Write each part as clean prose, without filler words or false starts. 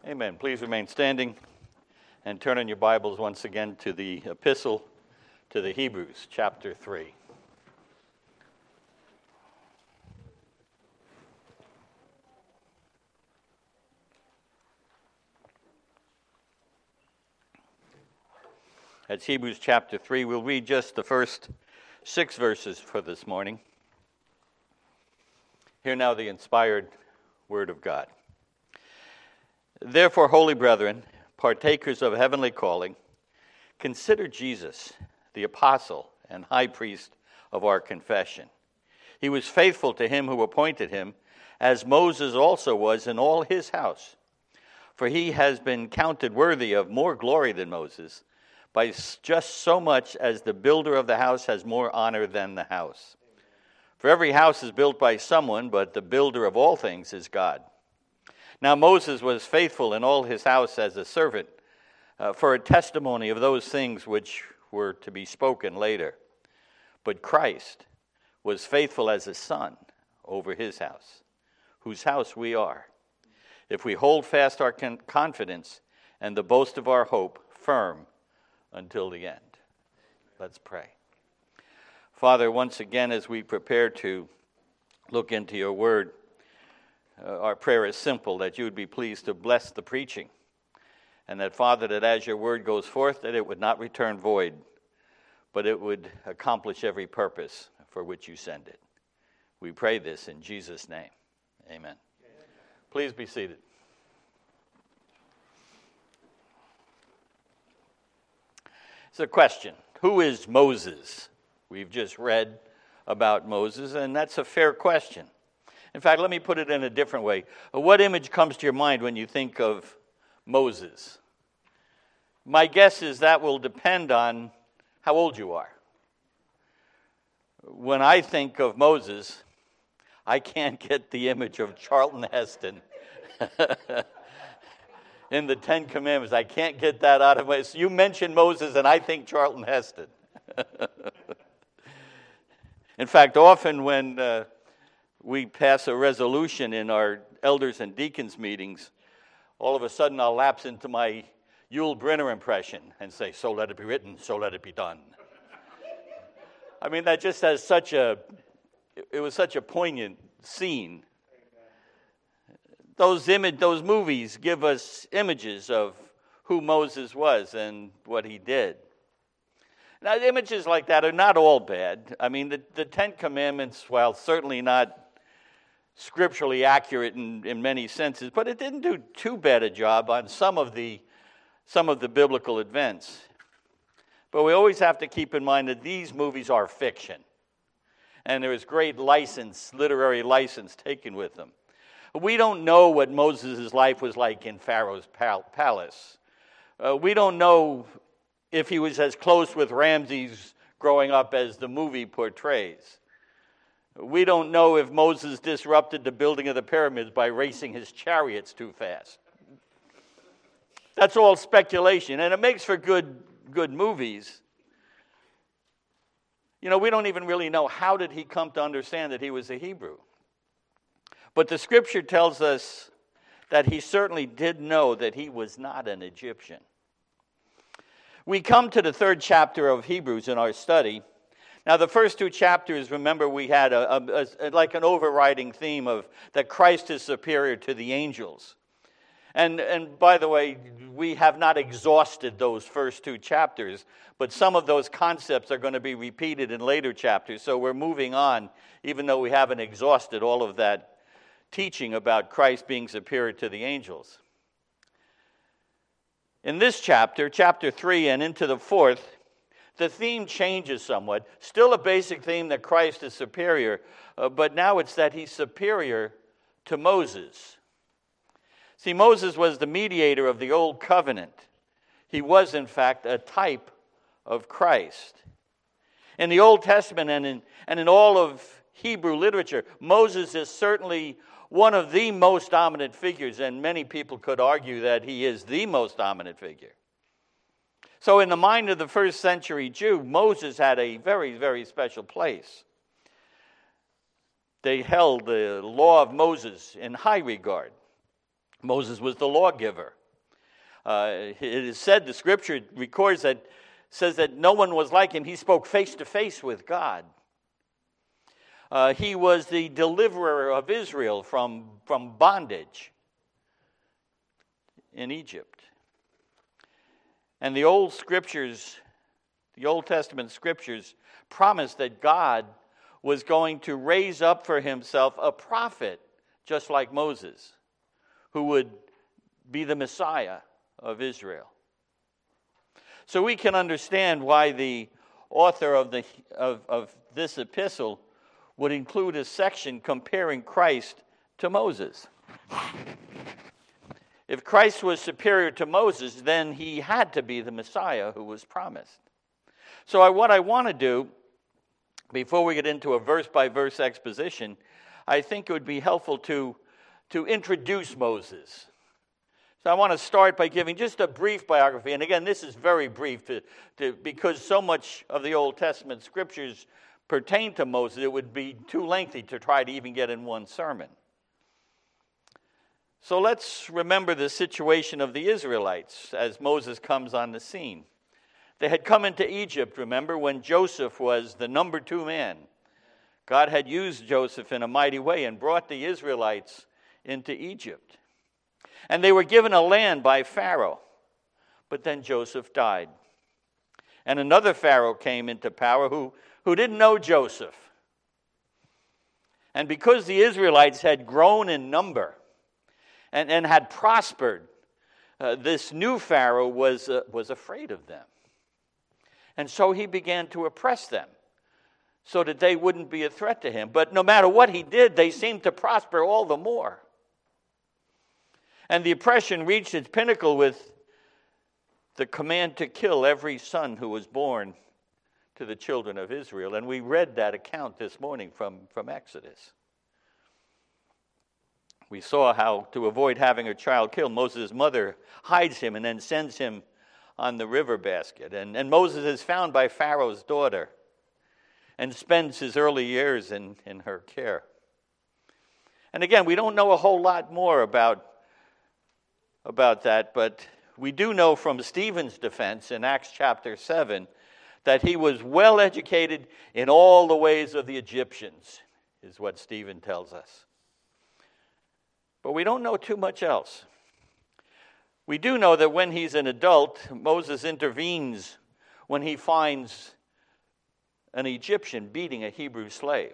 Amen. Please remain standing and turn in your Bibles once again to the epistle to the Hebrews, chapter 3. That's Hebrews chapter 3. We'll read just the first 6 verses for this morning. Hear now the inspired word of God. Therefore, holy brethren, partakers of heavenly calling, consider Jesus, the apostle and high priest of our confession. He was faithful to him who appointed him, as Moses also was in all his house. For he has been counted worthy of more glory than Moses, by just so much as the builder of the house has more honor than the house. For every house is built by someone, but the builder of all things is God. Now Moses was faithful in all his house as a servant, for a testimony of those things which were to be spoken later. But Christ was faithful as a son over his house, whose house we are, if we hold fast our confidence and the boast of our hope firm until the end. Let's pray. Father, once again, as we prepare to look into your word, our prayer is simple, that you would be pleased to bless the preaching, and that, Father, that as your word goes forth, that it would not return void, but it would accomplish every purpose for which you send it. We pray this in Jesus' name. Amen. Please be seated. It's a question. Who is Moses? We've just read about Moses, and that's a fair question. In fact, let me put it in a different way. What image comes to your mind when you think of Moses? My guess is that will depend on how old you are. When I think of Moses, I can't get the image of Charlton Heston in the Ten Commandments. I can't get that out of my... So you mention Moses and I think Charlton Heston. In fact, often when we pass a resolution in our elders and deacons meetings, all of a sudden I'll lapse into my Yul Brynner impression and say, so let it be written, so let it be done. I mean, that just has it was such a poignant scene. Those movies give us images of who Moses was and what he did. Now, images like that are not all bad. I mean, the Ten Commandments, while certainly not scripturally accurate in many senses, but it didn't do too bad a job on some of the biblical events. But we always have to keep in mind that these movies are fiction, and there is great literary license taken with them. We don't know what Moses' life was like in Pharaoh's palace. We don't know if he was as close with Ramses growing up as the movie portrays. We don't know if Moses disrupted the building of the pyramids by racing his chariots too fast. That's all speculation, and it makes for good movies. You know, we don't even really know how did he come to understand that he was a Hebrew. But the scripture tells us that he certainly did know that he was not an Egyptian. We come to the 3rd chapter of Hebrews in our study. Now, the first 2 chapters, remember, we had like an overriding theme of that Christ is superior to the angels. And by the way, we have not exhausted those first 2 chapters, but some of those concepts are going to be repeated in later chapters. So we're moving on, even though we haven't exhausted all of that teaching about Christ being superior to the angels. In this chapter 3 and into the 4th, the theme changes somewhat. Still a basic theme that Christ is superior, but now it's that he's superior to Moses. See, Moses was the mediator of the old covenant. He was, in fact, a type of Christ. In the Old Testament and in all of Hebrew literature, Moses is certainly one of the most dominant figures, and many people could argue that he is the most dominant figure. So in the mind of the first century Jew, Moses had a very, very special place. They held the law of Moses in high regard. Moses was the lawgiver. It is said, the scripture records that, says that no one was like him. He spoke face to face with God. He was the deliverer of Israel from bondage in Egypt. And the Old Testament scriptures promised that God was going to raise up for himself a prophet, just like Moses, who would be the Messiah of Israel. So we can understand why the author of this epistle would include a section comparing Christ to Moses. If Christ was superior to Moses, then he had to be the Messiah who was promised. So what I want to do, before we get into a verse-by-verse exposition, I think it would be helpful to introduce Moses. So I want to start by giving just a brief biography. And again, this is very brief because so much of the Old Testament scriptures pertain to Moses, it would be too lengthy to try to even get in one sermon. So let's remember the situation of the Israelites as Moses comes on the scene. They had come into Egypt, remember, when Joseph was the number 2 man. God had used Joseph in a mighty way and brought the Israelites into Egypt. And they were given a land by Pharaoh. But then Joseph died. And another Pharaoh came into power who didn't know Joseph. And because the Israelites had grown in number and had prospered, this new Pharaoh was afraid of them. And so he began to oppress them so that they wouldn't be a threat to him. But no matter what he did, they seemed to prosper all the more. And the oppression reached its pinnacle with the command to kill every son who was born to the children of Israel. And we read that account this morning from Exodus. We saw how, to avoid having her child killed, Moses' mother hides him and then sends him on the river basket. And Moses is found by Pharaoh's daughter and spends his early years in her care. And again, we don't know a whole lot more about that, but we do know from Stephen's defense in Acts chapter 7 that he was well educated in all the ways of the Egyptians, is what Stephen tells us. But we don't know too much else. We do know that when he's an adult, Moses intervenes when he finds an Egyptian beating a Hebrew slave.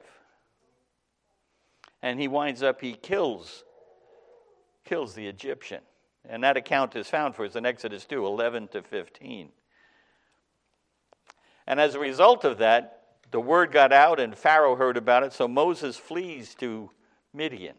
And he kills the Egyptian. And that account is found for us in Exodus 2, 11 to 15. And as a result of that, the word got out and Pharaoh heard about it, so Moses flees to Midian.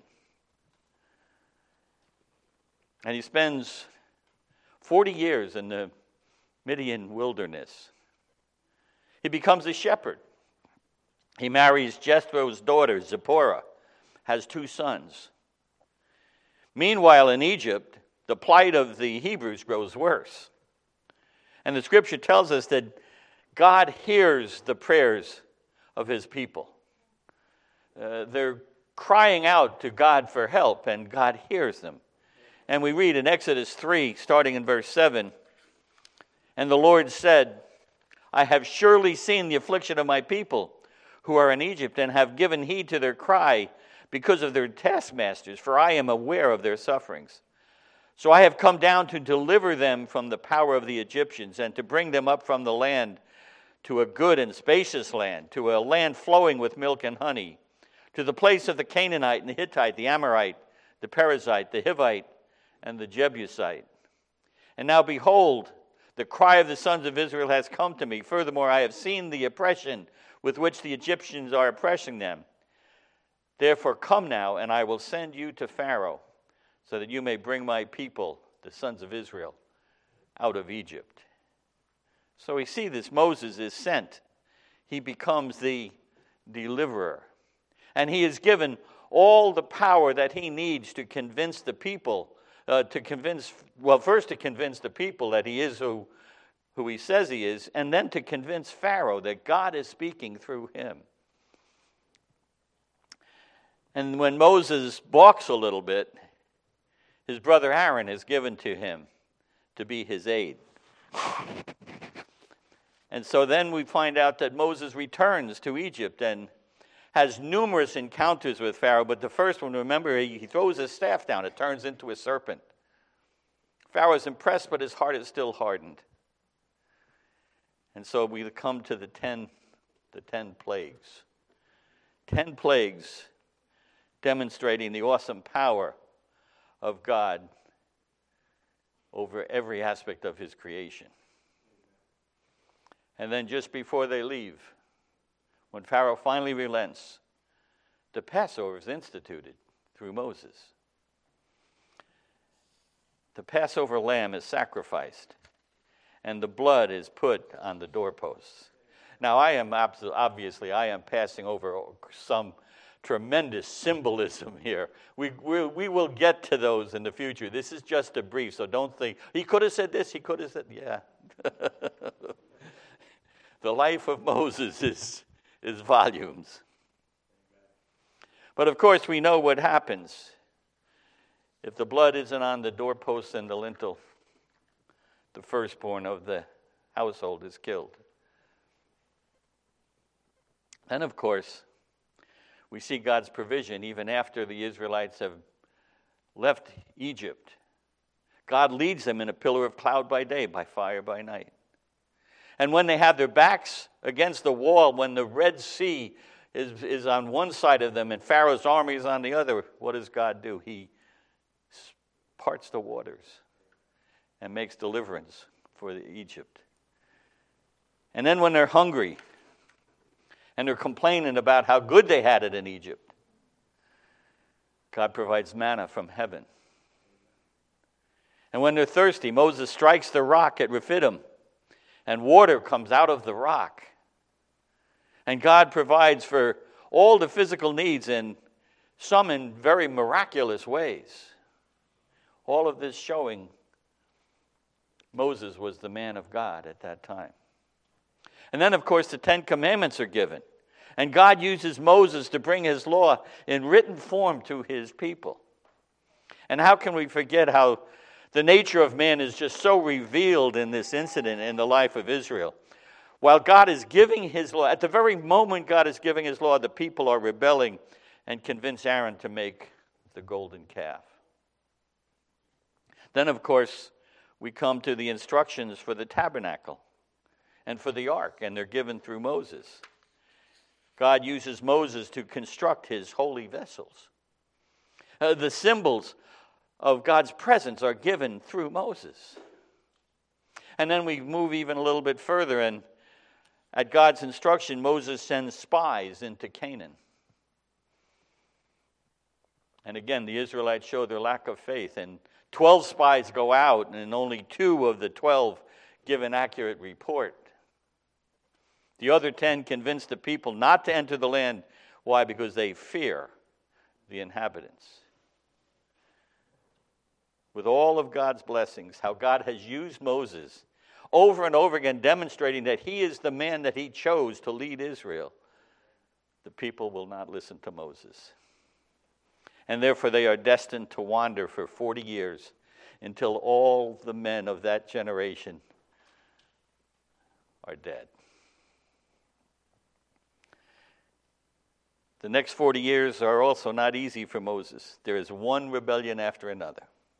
And he spends 40 years in the Midian wilderness. He becomes a shepherd. He marries Jethro's daughter, Zipporah, has 2 sons. Meanwhile, in Egypt, the plight of the Hebrews grows worse. And the scripture tells us that God hears the prayers of his people. They're crying out to God for help, and God hears them. And we read in Exodus 3, starting in verse 7, "And the Lord said, I have surely seen the affliction of my people who are in Egypt, and have given heed to their cry because of their taskmasters, for I am aware of their sufferings. So I have come down to deliver them from the power of the Egyptians, and to bring them up from the land to a good and spacious land, to a land flowing with milk and honey, to the place of the Canaanite and the Hittite, the Amorite, the Perizzite, the Hivite, and the Jebusite. And now behold, the cry of the sons of Israel has come to me. Furthermore, I have seen the oppression with which the Egyptians are oppressing them. Therefore come now, and I will send you to Pharaoh, so that you may bring my people, the sons of Israel, out of Egypt." So we see this. Moses is sent. He becomes the deliverer. And he is given all the power that he needs to convince the people, first to convince the people that he is who he says he is, and then to convince Pharaoh that God is speaking through him. And when Moses balks a little bit, his brother Aaron is given to him to be his aide. And so then we find out that Moses returns to Egypt and has numerous encounters with Pharaoh, but the first one, remember, he throws his staff down. It turns into a serpent. Pharaoh is impressed, but his heart is still hardened. And so we come to the 10 plagues. 10 plagues demonstrating the awesome power of God over every aspect of his creation. And then just before they leave, when Pharaoh finally relents, the Passover is instituted through Moses. The Passover lamb is sacrificed, and the blood is put on the doorposts. Now, I am passing over some tremendous symbolism here. We will get to those in the future. This is just a brief, so don't think, he could have said this, he could have said, yeah. The life of Moses is volumes. But of course, we know what happens. If the blood isn't on the doorposts and the lintel, the firstborn of the household is killed. And of course, we see God's provision even after the Israelites have left Egypt. God leads them in a pillar of cloud by day, by fire by night. And when they have their backs against the wall, when the Red Sea is on one side of them and Pharaoh's army is on the other, what does God do? He parts the waters and makes deliverance for Egypt. And then when they're hungry and they're complaining about how good they had it in Egypt, God provides manna from heaven. And when they're thirsty, Moses strikes the rock at Rephidim, and water comes out of the rock. And God provides for all the physical needs, and some in very miraculous ways. All of this showing Moses was the man of God at that time. And then, of course, the 10 Commandments are given. And God uses Moses to bring his law in written form to his people. And how can we forget how the nature of man is just so revealed in this incident in the life of Israel? While God is giving his law, at the very moment God is giving his law, the people are rebelling and convince Aaron to make the golden calf. Then, of course, we come to the instructions for the tabernacle and for the ark, and they're given through Moses. God uses Moses to construct his holy vessels. The symbols of God's presence are given through Moses. And then we move even a little bit further, and at God's instruction, Moses sends spies into Canaan. And again, the Israelites show their lack of faith, and 12 spies go out, and only 2 of the 12 give an accurate report. The other 10 convince the people not to enter the land. Why? Because they fear the inhabitants. With all of God's blessings, how God has used Moses over and over again, demonstrating that he is the man that he chose to lead Israel, the people will not listen to Moses. And therefore they are destined to wander for 40 years until all the men of that generation are dead. The next 40 years are also not easy for Moses. There is one rebellion after another.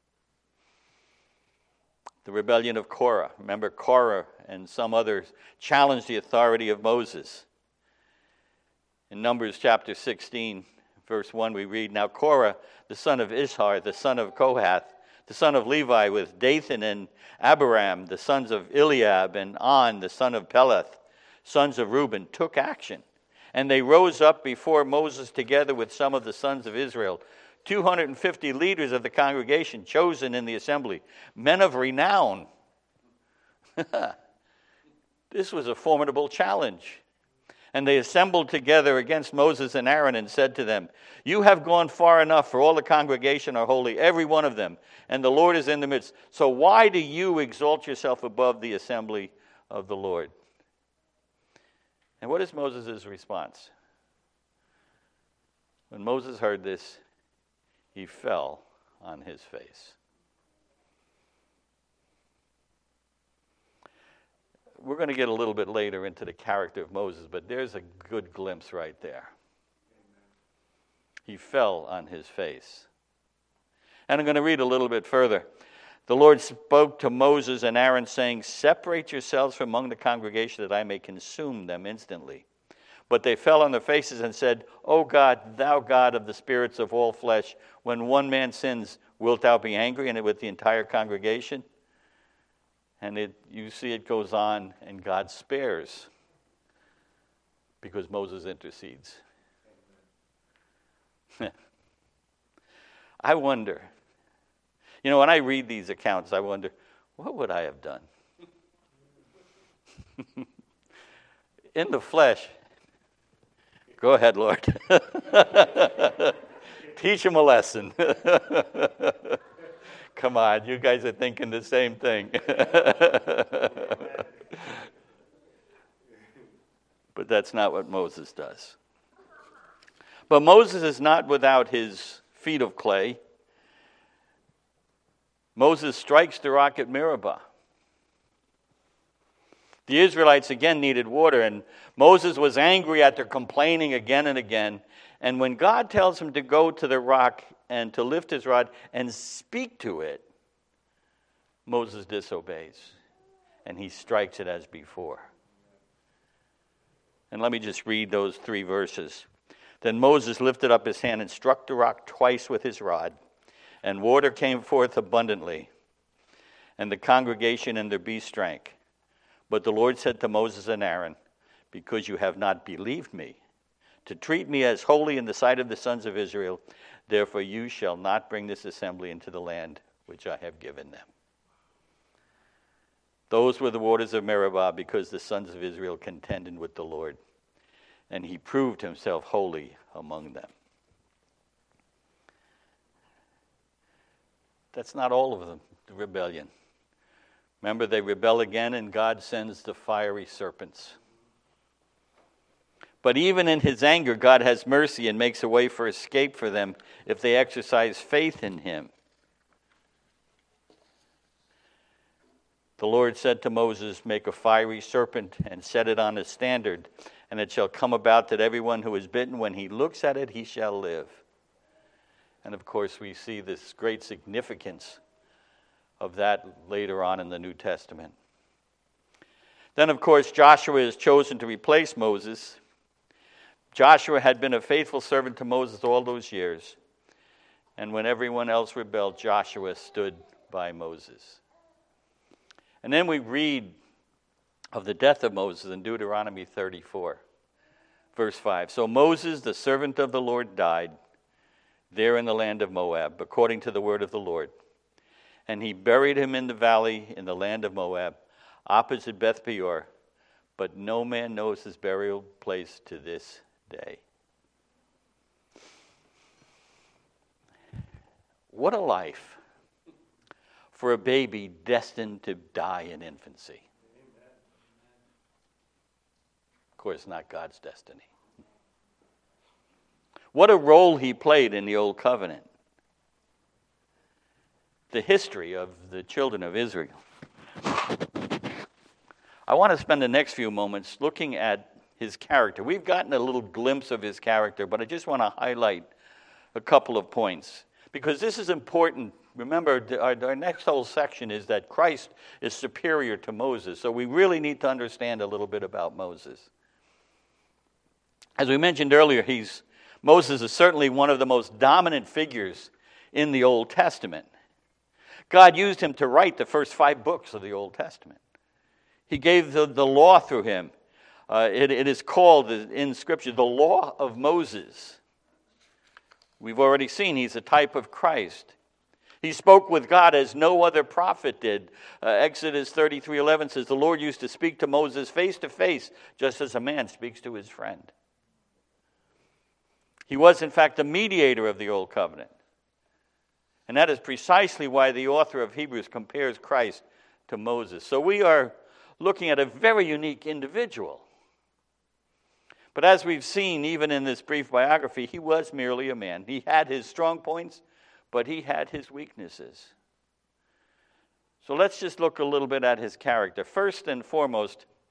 The rebellion of Korah. Remember, Korah and some others challenged the authority of Moses. In Numbers chapter 16, verse 1, we read, "Now Korah, the son of Ishar, the son of Kohath, the son of Levi, with Dathan and Abiram, the sons of Eliab, and On, the son of Peleth, sons of Reuben, took action. And they rose up before Moses together with some of the sons of Israel, 250 leaders of the congregation chosen in the assembly, men of renown." This was a formidable challenge. "And they assembled together against Moses and Aaron and said to them, 'You have gone far enough, for all the congregation are holy, every one of them, and the Lord is in the midst. So why do you exalt yourself above the assembly of the Lord?'" And what is Moses' response? When Moses heard this, he fell on his face. we're going to get a little bit later into the character of Moses, but there's a good glimpse right there. He fell on his face. And I'm going to read a little bit further. The Lord spoke to Moses and Aaron, saying, "Separate yourselves from among the congregation, that I may consume them instantly." But they fell on their faces and said, "O God, thou God of the spirits of all flesh, when one man sins, wilt thou be angry and with the entire congregation?" And you see it goes on, and God spares because Moses intercedes. I wonder, when I read these accounts, I wonder, what would I have done? In the flesh, go ahead, Lord. Teach him a lesson. Come on, you guys are thinking the same thing. But that's not what Moses does. But Moses is not without his feet of clay. Moses strikes the rock at Meribah. The Israelites again needed water, and Moses was angry at their complaining again and again. And when God tells him to go to the rock and to lift his rod and speak to it, Moses disobeys, and he strikes it as before. And let me just read those 3 verses. Then Moses lifted up his hand and struck the rock twice with his rod, and water came forth abundantly, and the congregation and their beasts drank. But the Lord said to Moses and Aaron, "Because you have not believed me, to treat me as holy in the sight of the sons of Israel, therefore you shall not bring this assembly into the land which I have given them." Those were the waters of Meribah, because the sons of Israel contended with the Lord, and he proved himself holy among them. That's not all of them, the rebellion. Remember, they rebel again, and God sends the fiery serpents. But even in his anger, God has mercy and makes a way for escape for them if they exercise faith in him. The Lord said to Moses, "Make a fiery serpent and set it on a standard, and it shall come about that everyone who is bitten, when he looks at it, he shall live." And of course, we see this great significance of that later on in the New Testament. Then, of course, Joshua is chosen to replace Moses. Joshua had been a faithful servant to Moses all those years. And when everyone else rebelled, Joshua stood by Moses. And then we read of the death of Moses in Deuteronomy 34, verse 5. "So Moses, the servant of the Lord, died there in the land of Moab, according to the word of the Lord. And he buried him in the valley in the land of Moab, opposite Beth Peor, but no man knows his burial place to this day." What a life for a baby destined to die in infancy. Of course, not God's destiny. What a role he played in the Old Covenant. The history of the children of Israel. I want to spend the next few moments looking at his character. We've gotten a little glimpse of his character, but I just want to highlight a couple of points, because this is important. Remember, our next whole section is that Christ is superior to Moses, so we really need to understand a little bit about Moses. As we mentioned earlier, Moses is certainly one of the most dominant figures in the Old Testament. God used him to write the first 5 books of the Old Testament. He gave the law through him. It is called in Scripture the law of Moses. We've already seen he's a type of Christ. He spoke with God as no other prophet did. Exodus 33:11 says, "The Lord used to speak to Moses face to face, just as a man speaks to his friend." He was, in fact, the mediator of the Old Covenant. And that is precisely why the author of Hebrews compares Christ to Moses. So we are looking at a very unique individual. But as we've seen, even in this brief biography, he was merely a man. He had his strong points, but he had his weaknesses. So let's just look a little bit at his character. First and foremost,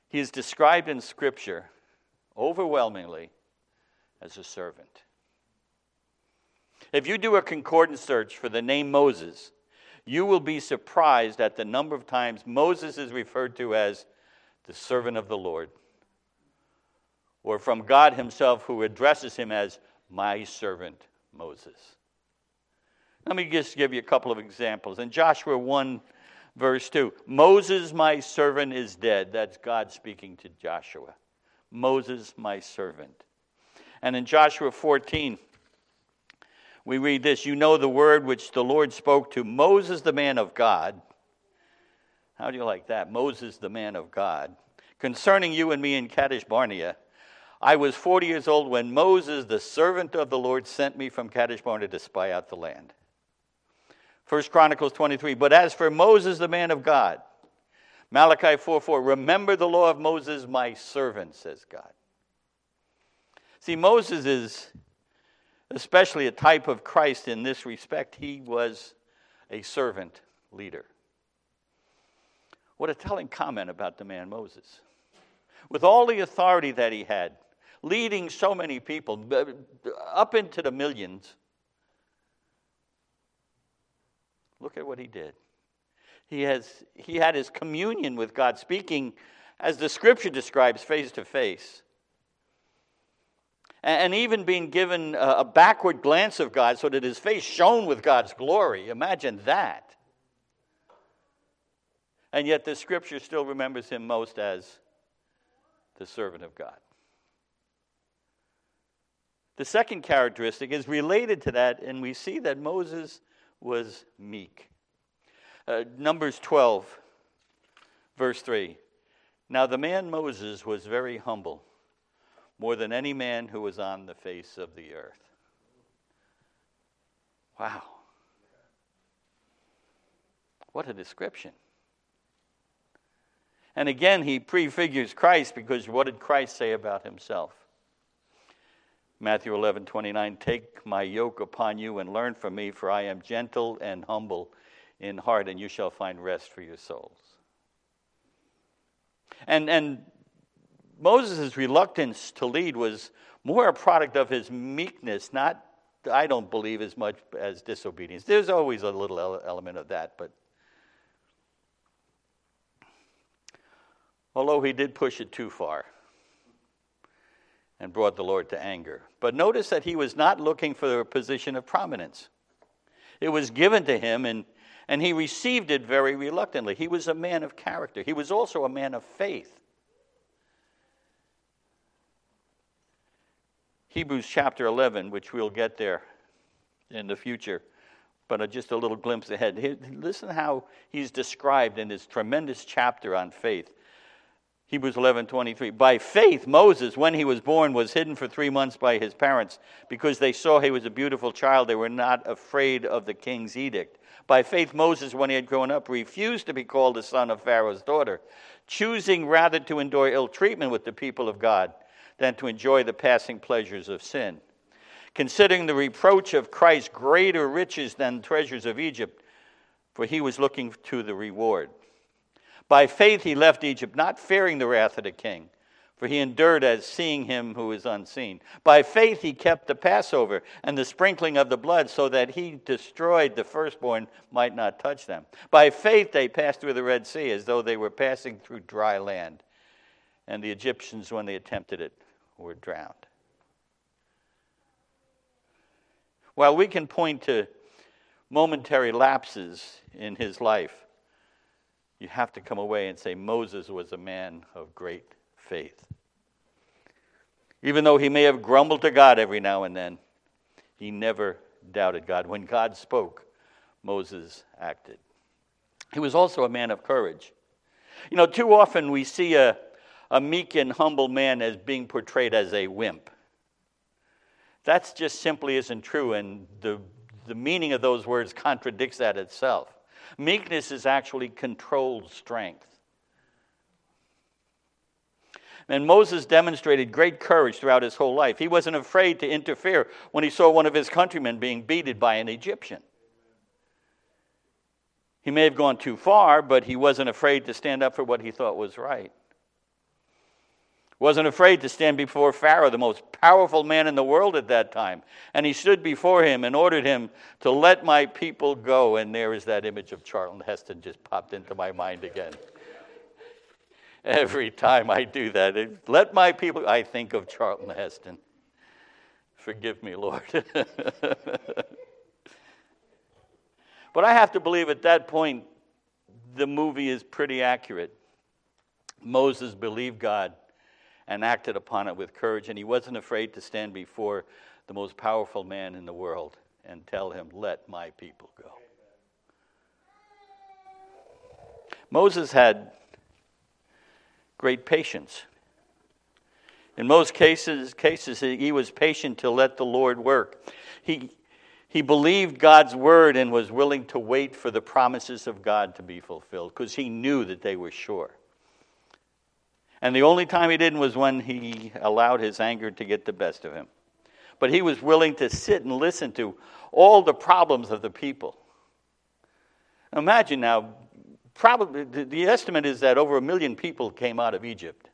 He is described in Scripture overwhelmingly as a servant. If you do a concordance search for the name Moses, you will be surprised at the number of times Moses is referred to as the servant of the Lord, or from God himself, who addresses him as my servant Moses. Let me just give you a couple of examples. In Joshua 1, verse 2, Moses, my servant, is dead. That's God speaking to Joshua. Moses, my servant. And in Joshua 14, we read this, you know the word which the Lord spoke to Moses, the man of God. How do you like that? Moses, the man of God. Concerning you and me in Kadesh Barnea, I was 40 years old when Moses, the servant of the Lord, sent me from Kadesh Barnea to spy out the land. 1 Chronicles 23, but as for Moses, the man of God, Malachi 4:4, remember the law of Moses, my servant, says God. See, Moses is especially a type of Christ in this respect. He was a servant leader. What a telling comment about the man Moses. With all the authority that he had, leading so many people, up into the millions, look at what he did. He had his communion with God, speaking, as the Scripture describes, face to face. And even being given a backward glance of God so that his face shone with God's glory. Imagine that. And yet the Scripture still remembers him most as the servant of God. The second characteristic is related to that, and we see that Moses was meek. Numbers 12, verse 3. Now the man Moses was very humble, more than any man who was on the face of the earth. Wow. What a description. And again, he prefigures Christ, because what did Christ say about himself? Matthew 11:29, take my yoke upon you and learn from me, for I am gentle and humble in heart, and you shall find rest for your souls. And Moses' reluctance to lead was more a product of his meekness, not, I don't believe, as much as disobedience. There's always a little element of that, but although he did push it too far and brought the Lord to anger. But notice that he was not looking for a position of prominence. It was given to him, and he received it very reluctantly. He was a man of character. He was also a man of faith. Hebrews chapter 11, which we'll get there in the future, but just a little glimpse ahead. Listen how he's described in this tremendous chapter on faith. Hebrews 11:23. By faith, Moses, when he was born, was hidden for 3 months by his parents, because they saw he was a beautiful child. They were not afraid of the king's edict. By faith, Moses, when he had grown up, refused to be called the son of Pharaoh's daughter, choosing rather to endure ill treatment with the people of God than to enjoy the passing pleasures of sin. Considering the reproach of Christ greater riches than treasures of Egypt, for he was looking to the reward. By faith he left Egypt, not fearing the wrath of the king, for he endured as seeing him who is unseen. By faith he kept the Passover and the sprinkling of the blood, so that he destroyed the firstborn might not touch them. By faith they passed through the Red Sea as though they were passing through dry land, and the Egyptians, when they attempted it, were drowned. While we can point to momentary lapses in his life, you have to come away and say Moses was a man of great faith. Even though he may have grumbled to God every now and then, he never doubted God. When God spoke, Moses acted. He was also a man of courage. You know, too often we see a meek and humble man as being portrayed as a wimp. That just simply isn't true, and the meaning of those words contradicts that itself. Meekness is actually controlled strength. And Moses demonstrated great courage throughout his whole life. He wasn't afraid to interfere when he saw one of his countrymen being beaten by an Egyptian. He may have gone too far, but he wasn't afraid to stand up for what he thought was right. Wasn't afraid to stand before Pharaoh, the most powerful man in the world at that time. And he stood before him and ordered him to let my people go. And there is that image of Charlton Heston just popped into my mind again. Every time I do that, let my people, I think of Charlton Heston. Forgive me, Lord. But I have to believe at that point, the movie is pretty accurate. Moses believed God and acted upon it with courage, and he wasn't afraid to stand before the most powerful man in the world and tell him, let my people go. Moses had great patience. In most cases, he was patient to let the Lord work. He believed God's word and was willing to wait for the promises of God to be fulfilled because he knew that they were sure. And the only time he didn't was when he allowed his anger to get the best of him. But he was willing to sit and listen to all the problems of the people. Imagine now, probably the estimate is that over 1 million people came out of Egypt.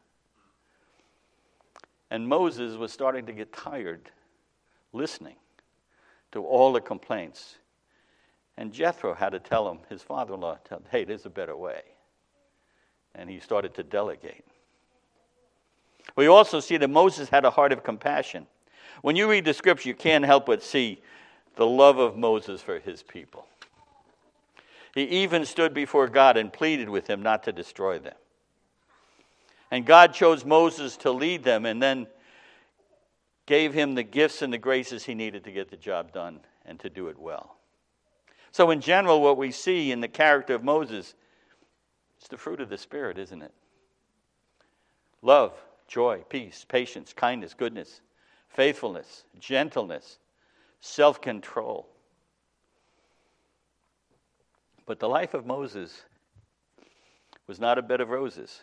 And Moses was starting to get tired listening to all the complaints. And Jethro had to tell him, his father-in-law, hey, there's a better way. And he started to delegate. We also see that Moses had a heart of compassion. When you read the scripture, you can't help but see the love of Moses for his people. He even stood before God and pleaded with him not to destroy them. And God chose Moses to lead them and then gave him the gifts and the graces he needed to get the job done and to do it well. So in general, what we see in the character of Moses is the fruit of the Spirit, isn't it? Love, joy, peace, patience, kindness, goodness, faithfulness, gentleness, self-control. But the life of Moses was not a bed of roses.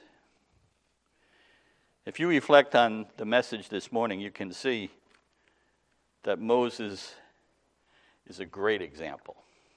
If you reflect on the message this morning, you can see that Moses is a great example.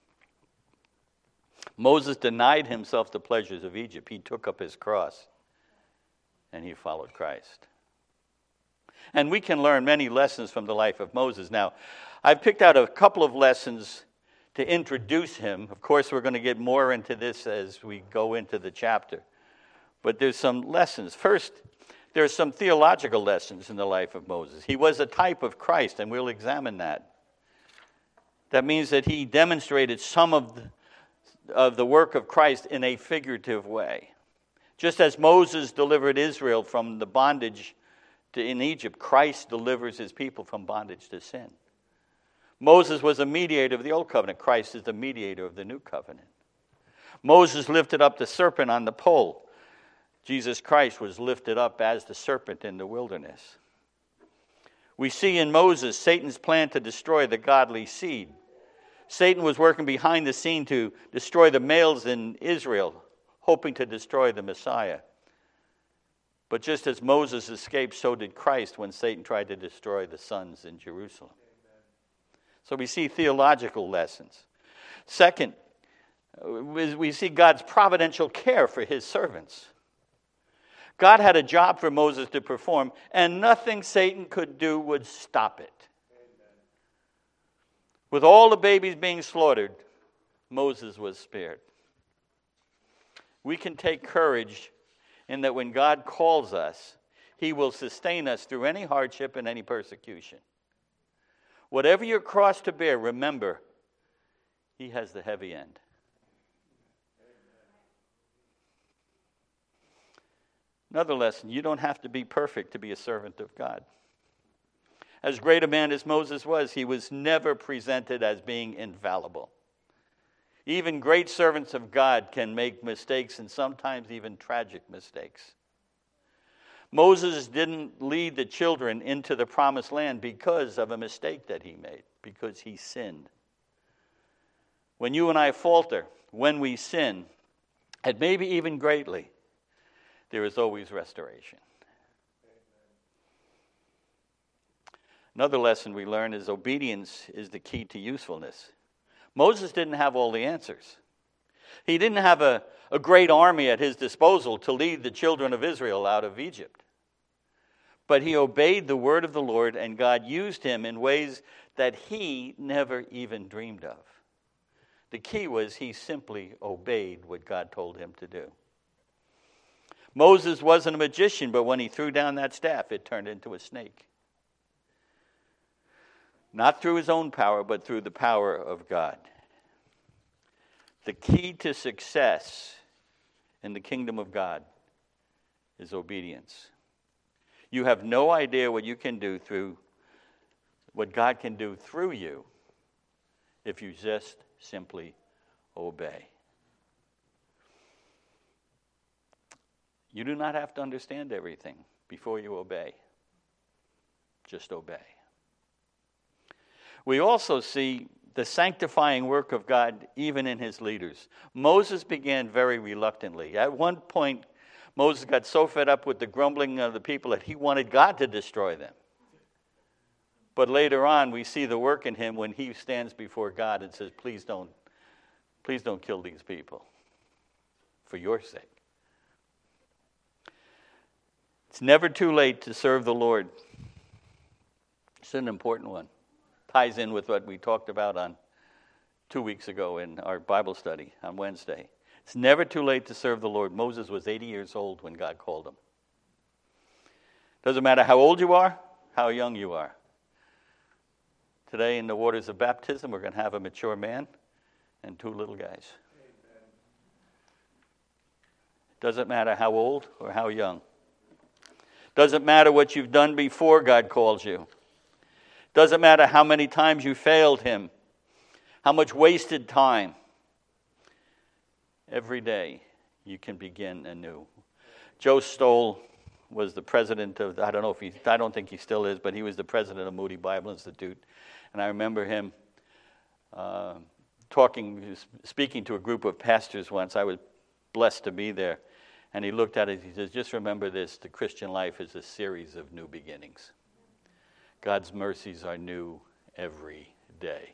Moses denied himself the pleasures of Egypt. He took up his cross and he followed Christ. And we can learn many lessons from the life of Moses. Now, I've picked out a couple of lessons to introduce him. Of course, we're going to get more into this as we go into the chapter. But there's some lessons. First, there are some theological lessons in the life of Moses. He was a type of Christ, and we'll examine that. That means that he demonstrated some of the work of Christ in a figurative way. Just as Moses delivered Israel from the bondage in Egypt, Christ delivers his people from bondage to sin. Moses was a mediator of the old covenant. Christ is the mediator of the new covenant. Moses lifted up the serpent on the pole. Jesus Christ was lifted up as the serpent in the wilderness. We see in Moses Satan's plan to destroy the godly seed. Satan was working behind the scene to destroy the males in Israel, hoping to destroy the Messiah. But just as Moses escaped, so did Christ when Satan tried to destroy the sons in Jerusalem. So we see theological lessons. Second, we see God's providential care for his servants. God had a job for Moses to perform, and nothing Satan could do would stop it. Amen. With all the babies being slaughtered, Moses was spared. We can take courage in that when God calls us, he will sustain us through any hardship and any persecution. Whatever your cross to bear, remember, he has the heavy end. Another lesson, you don't have to be perfect to be a servant of God. As great a man as Moses was, he was never presented as being infallible. Even great servants of God can make mistakes, and sometimes even tragic mistakes. Moses didn't lead the children into the promised land because of a mistake that he made, because he sinned. When you and I falter, when we sin, and maybe even greatly, there is always restoration. Another lesson we learn is obedience is the key to usefulness. Moses didn't have all the answers. He didn't have a great army at his disposal to lead the children of Israel out of Egypt. But he obeyed the word of the Lord, and God used him in ways that he never even dreamed of. The key was he simply obeyed what God told him to do. Moses wasn't a magician, but when he threw down that staff, it turned into a snake. Not through his own power, but through the power of God. The key to success in the kingdom of God is obedience. You have no idea what you can do through what God can do through you if you just simply obey. You do not have to understand everything before you obey. Just obey. We also see the sanctifying work of God even in his leaders. Moses began very reluctantly. At one point, Moses got so fed up with the grumbling of the people that he wanted God to destroy them. But later on, we see the work in him when he stands before God and says, please don't kill these people for your sake. It's never too late to serve the Lord. It's an important one. Ties in with what we talked about on 2 weeks ago in our Bible study on Wednesday. It's never too late to serve the Lord. Moses was 80 years old when God called him. Doesn't matter how old you are, how young you are. Today in the waters of baptism, we're going to have a mature man and 2 little guys. Doesn't matter how old or how young. Doesn't matter what you've done before God calls you. Doesn't matter how many times you failed him, how much wasted time. Every day you can begin anew. Joe Stoll was the president of, I don't think he still is, but he was the president of Moody Bible Institute. And I remember him speaking to a group of pastors once. I was blessed to be there. And he looked at it, he says, just remember this, the Christian life is a series of new beginnings. God's mercies are new every day.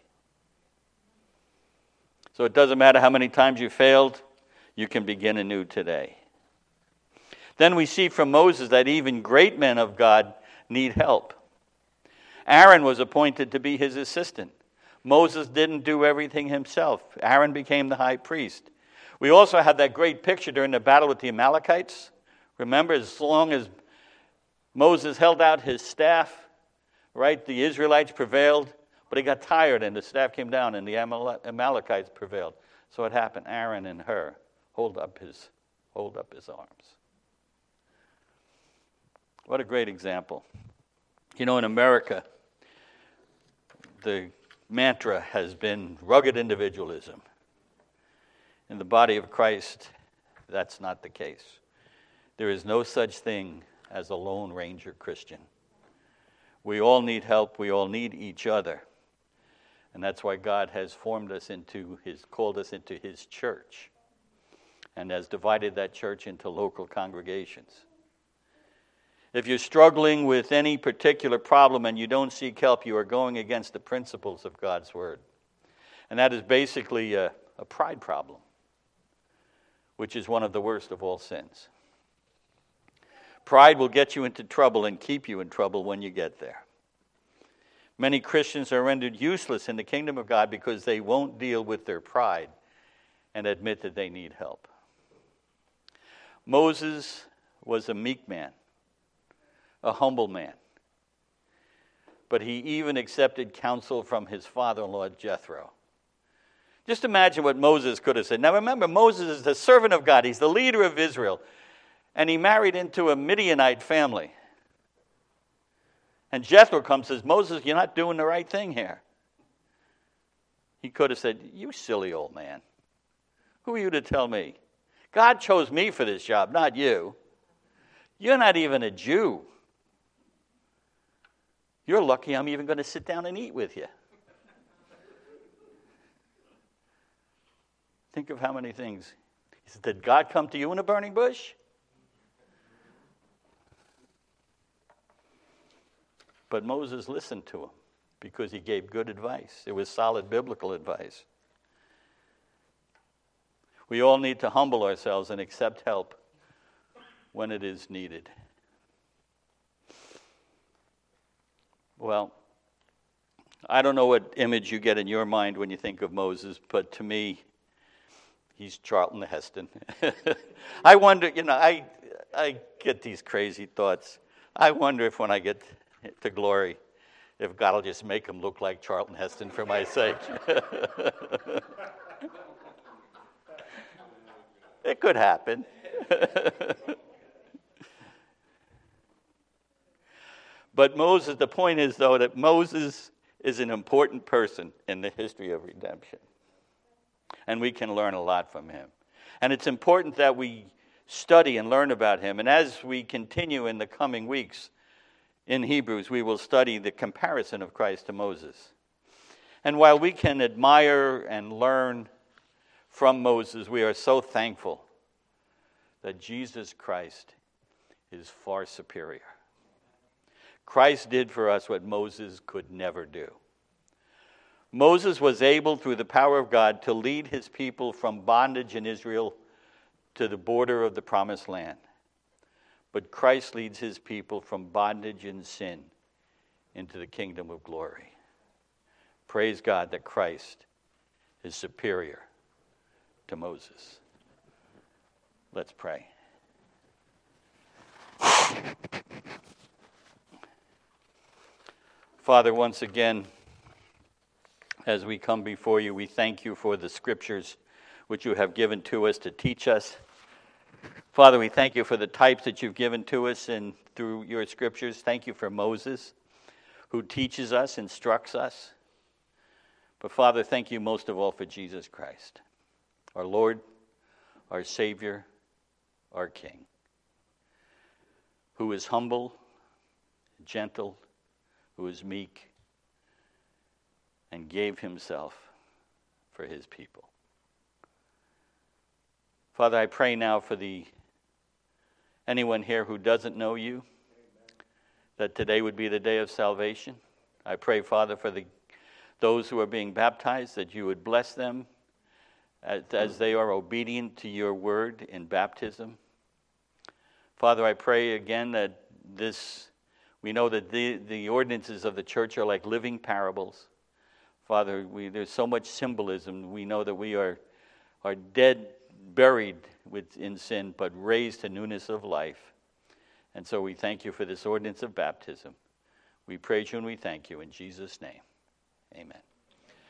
So it doesn't matter how many times you failed, you can begin anew today. Then we see from Moses that even great men of God need help. Aaron was appointed to be his assistant. Moses didn't do everything himself. Aaron became the high priest. We also have that great picture during the battle with the Amalekites. Remember, as long as Moses held out his staff, right, the Israelites prevailed, but he got tired and the staff came down and the Amalekites prevailed. So it happened, Aaron and Hur hold up his arms. What a great example. You know, in America, the mantra has been rugged individualism. In the body of Christ, that's not the case. There is no such thing as a Lone Ranger Christian. We all need help. We all need each other. And that's why God has called us into his church and has divided that church into local congregations. If you're struggling with any particular problem and you don't seek help, you are going against the principles of God's word. And that is basically a pride problem, which is one of the worst of all sins. Pride will get you into trouble and keep you in trouble when you get there. Many Christians are rendered useless in the kingdom of God because they won't deal with their pride and admit that they need help. Moses was a meek man, a humble man, but he even accepted counsel from his father-in-law Jethro. Just imagine what Moses could have said. Now remember, Moses is the servant of God. He's the leader of Israel. And he married into a Midianite family. And Jethro comes and says, Moses, you're not doing the right thing here. He could have said, you silly old man. Who are you to tell me? God chose me for this job, not you. You're not even a Jew. You're lucky I'm even going to sit down and eat with you. Think of how many things. He said, did God come to you in a burning bush? But Moses listened to him because he gave good advice. It was solid biblical advice. We all need to humble ourselves and accept help when it is needed. Well, I don't know what image you get in your mind when you think of Moses, but to me, he's Charlton Heston. I wonder, I get these crazy thoughts. I wonder if when I get to glory, if God will just make him look like Charlton Heston for my sake. It could happen. But Moses, the point is, though, that Moses is an important person in the history of redemption. And we can learn a lot from him. And it's important that we study and learn about him. And as we continue in the coming weeks in Hebrews, we will study the comparison of Christ to Moses. And while we can admire and learn from Moses, we are so thankful that Jesus Christ is far superior. Christ did for us what Moses could never do. Moses was able, through the power of God, to lead his people from bondage in Israel to the border of the promised land. But Christ leads his people from bondage and sin into the kingdom of glory. Praise God that Christ is superior to Moses. Let's pray. Father, once again, as we come before you, we thank you for the scriptures which you have given to us to teach us. Father, we thank you for the types that you've given to us and through your scriptures. Thank you for Moses, who teaches us, instructs us. But Father, thank you most of all for Jesus Christ, our Lord, our Savior, our King, who is humble, gentle, who is meek, and gave himself for his people. Father, I pray now for anyone here who doesn't know you, that today would be the day of salvation. I pray, Father, for those who are being baptized, that you would bless them as they are obedient to your word in baptism. Father, I pray again that we know that the ordinances of the church are like living parables. Father, there's so much symbolism. We know that we are dead, buried in sin, but raised to newness of life. And so we thank you for this ordinance of baptism. We praise you and we thank you in Jesus' name. Amen.